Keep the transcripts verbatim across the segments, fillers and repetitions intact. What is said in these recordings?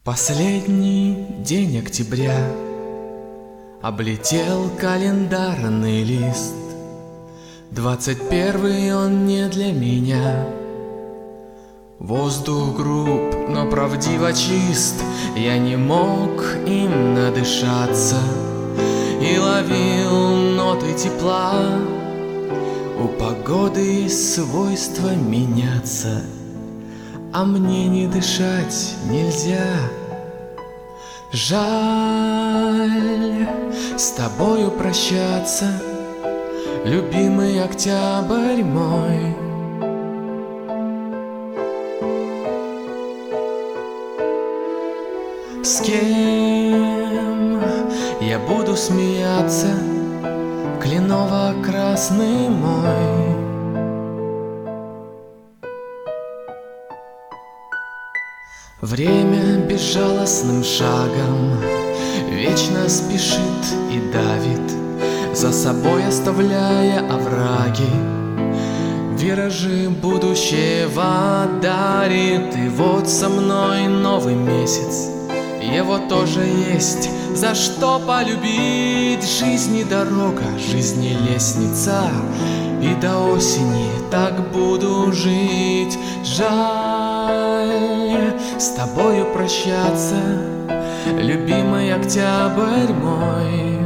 Последний день октября облетел календарный лист. Двадцать первый он не для меня. Воздух груб, но правдиво чист. Я не мог им надышаться и ловил ноты тепла. У погоды свойства меняться, а мне не дышать нельзя. Жаль с тобою прощаться, любимый октябрь мой. С кем я буду смеяться, кленово-красный мой? Время безжалостным шагом вечно спешит и давит, за собой оставляя овраги. Виражи будущего дарит, и вот со мной новый месяц. Его тоже есть за что полюбить. Жизни дорога, жизни лестница, и до осени так буду жить. Жаль с тобою прощаться, любимый октябрь мой.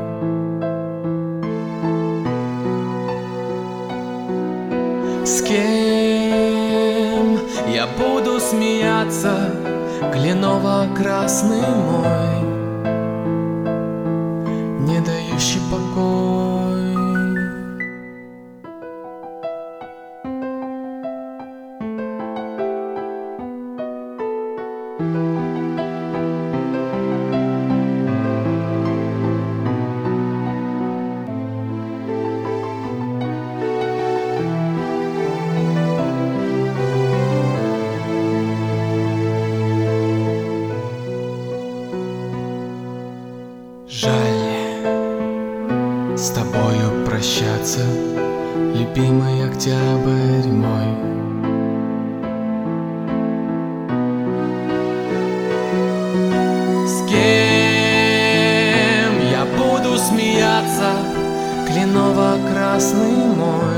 С кем я буду смеяться, кленово-красный мой, не дающий покой. Жаль с тобою прощаться, любимый октябрь мой. С кем я буду смеяться, кленово-красный мой?